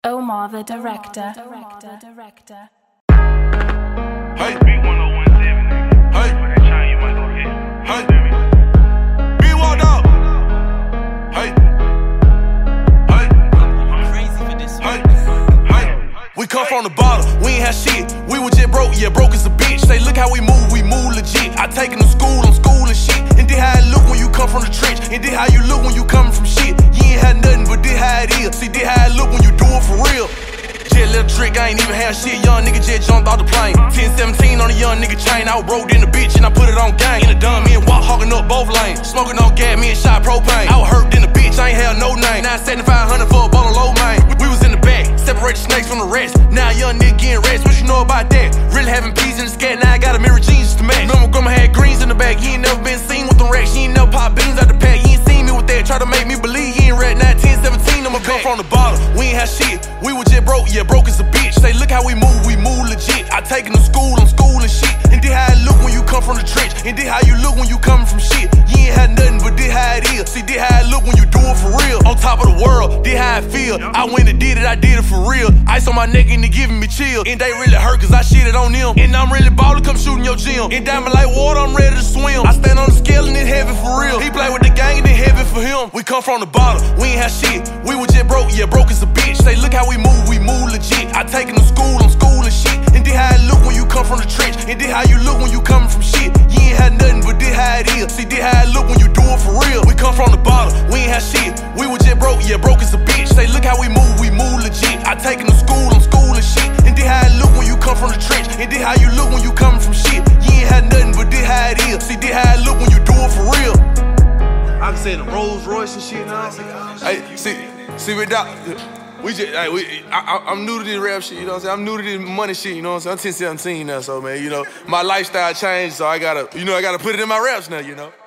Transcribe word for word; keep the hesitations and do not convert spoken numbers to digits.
Omar the director. Director. Director. Hey, B one oh one seven. Hey, for that chain you might go get. Hey, B one up. Hey, hey, I'm crazy for this hey, one. hey. We come from the bottom, we ain't had shit. We was just broke, yeah, broke as a bitch. Say, look how we move, we move legit. I taken to school, I'm school and shit. And this how it look when you come from the trench. And this how you look when you coming from shit. You ain't had nothing, but this how it is. See, this how it look when you do it for real. Jet little trick, I ain't even had shit. Young nigga just jumped off the plane. ten seventeen on a young nigga chain. I was broke in the bitch and I put it on gang. In the dumb, me and Walk hogging up both lanes. Smoking on gas, me and shot propane. I was hurt in the bitch, I ain't had no name. Now seventy-five hundred for a ball of low main. We was in the back, separate the snakes from the rest. Now a young nigga getting rest, what you know about that? Really having peas in the scat, now I got a mirror jeans to match. Remember grandma had greens in the back. You ain't never been seen with them racks. You ain't never pop beans out the pack. You ain't seen me with that, try to make me believe you ain't red. Now ten seventeen, I'm a back from the bottom. We ain't had shit, we was just broke, yeah, broke as a bitch. Say, look how we move, we move legit. I taken to school, I'm school and shit. And this how it look when you come from the trench. And this how you look when you coming from shit. You ain't had nothing, but this how it is. See, this how it look when you do it for real. On top of the world, this how it feel. I went and did it, I did it for real. Ice on my neck and they giving me chill. And they really hurt cause I shitted on them. And I'm really ballin', come shooting your gym. And diamond like water, I'm ready to swim. I stand on the scale and it's heavy for real. He play with the gang and it's heavy for him. We come from the bottom, we ain't had shit. We was just broke, yeah, broke as a bitch. Say, look how we move, we move legit. I taken to school, I'm school and shit. And this how it look when you come from the trench. And this how you look when you coming from shit. You ain't had nothing, but this how it is. See, this how it look when you do it for real. We come from the bottom, we ain't had shit. We was just broke, yeah, broke as a bitch. Say, look how we move, we move legit. I taken to school, I'm school and shit. And this how it look when you come from the trench. And this how you look when you coming from shit. You ain't had nothing, but this how it is. See, this how it look when you do it for real. I can say the Rolls Royce and shit now. Hey, see, see with that. We just, hey, we, I, I, I'm new to this rap shit, you know what I'm saying? I'm new to this money shit, you know what I'm saying? I'm ten seventeen now, so man, you know, my lifestyle changed, so I gotta, you know, I gotta put it in my raps now, you know?